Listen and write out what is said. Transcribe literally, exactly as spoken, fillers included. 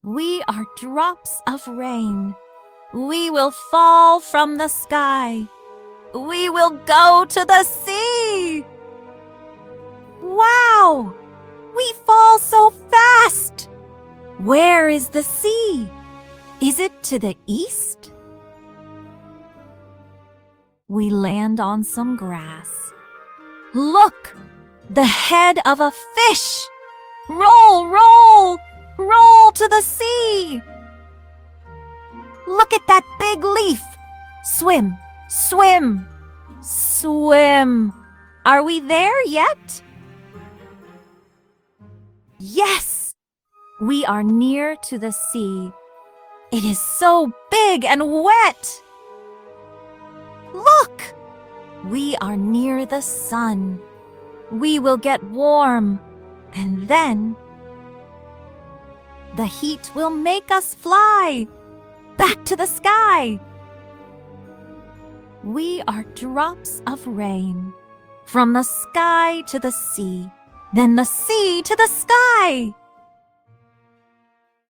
We are drops of rain. We will fall from the sky. We will go to the sea. Wow! We fall so fast! Where is the sea? Is it to the east? We land on some grass. Look! The head of a fish! Roll, roll, roll to the sea! Look at that big leaf! Swim, swim, swim! Are we there yet? Yes! We are near to the sea. It is so big and wet! Look! We are near the sun. We will get warm, and then the heat will make us fly back to the sky. We are drops of rain from the sky to the sea, then the sea to the sky.